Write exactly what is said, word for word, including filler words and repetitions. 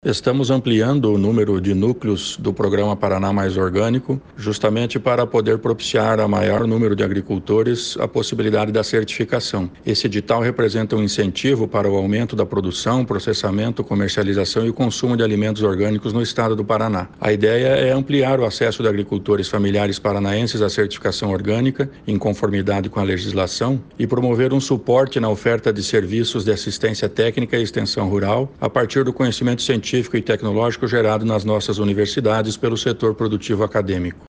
Estamos ampliando o número de núcleos do Programa Paraná Mais Orgânico, justamente para poder propiciar a maior número de agricultores a possibilidade da certificação. Esse edital representa um incentivo para o aumento da produção, processamento, comercialização e consumo de alimentos orgânicos no estado do Paraná. A ideia é ampliar o acesso de agricultores familiares paranaenses à certificação orgânica, em conformidade com a legislação, e promover um suporte na oferta de serviços de assistência técnica e extensão rural, a partir do conhecimento científico científico e tecnológico gerado nas nossas universidades pelo setor produtivo acadêmico.